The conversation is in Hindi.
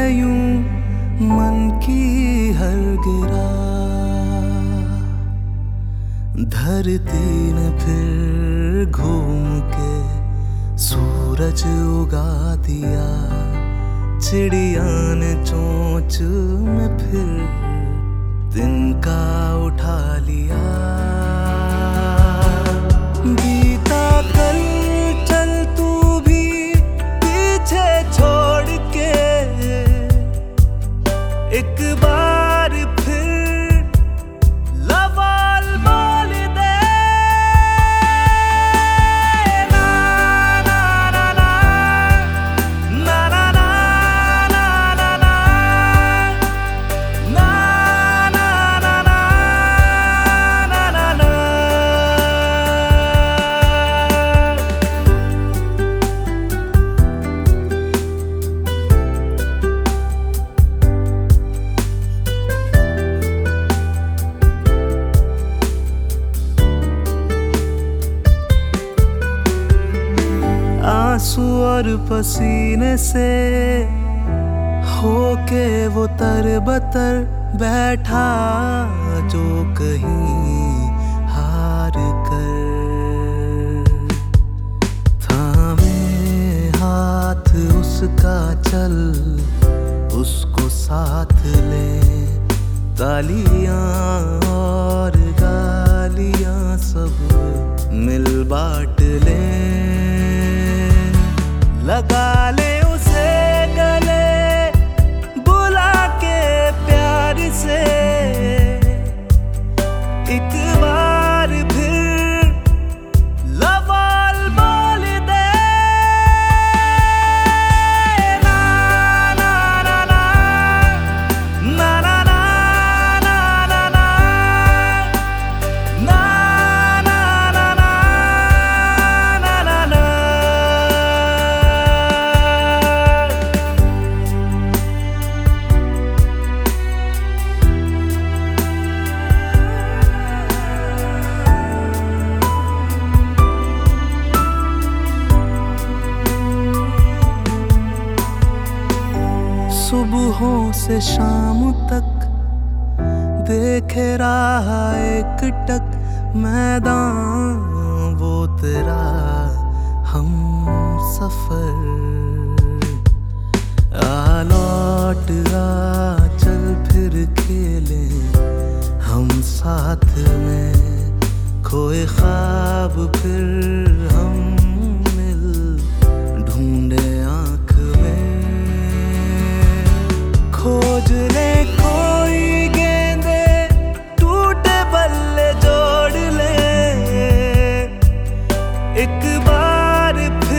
यूं मन की हर गिरा, धरती ने फिर घूम के सूरज उगा दिया, चिड़िया ने चोंच में फिर तिनका उठा लिया। बीता कल चल तू भी पीछे छोड़ के, एक बार फिर लवाल बोल दे। ना ना ना ना ना ना ना ना ना ना ना ना ना ना ना। आंसू और पसीने से होके वो तरबतर बैठा, जो कहीं हार कर थामे हाथ उसका, चल उसको साथ ले। तालियां और गालियां सब मिल बांट ले, लगा ले उसे गले बुला के प्यार से। एक बार फिर लवाल बोल दे। ना ना ना ना ना ना ना ना ना ना ना ना ना ना ना। सुबहों से शाम तक देखे रहा एक टक मैदान, वो तेरा हम सफर। आ लौट आ चल फिर खेले हम साथ में, खोए ख्वाब फिर हम मिल ढूंढे आँख में। खोज ले कोई गेंदे टूटे बल्ले जोड़ ले, एक बार फिर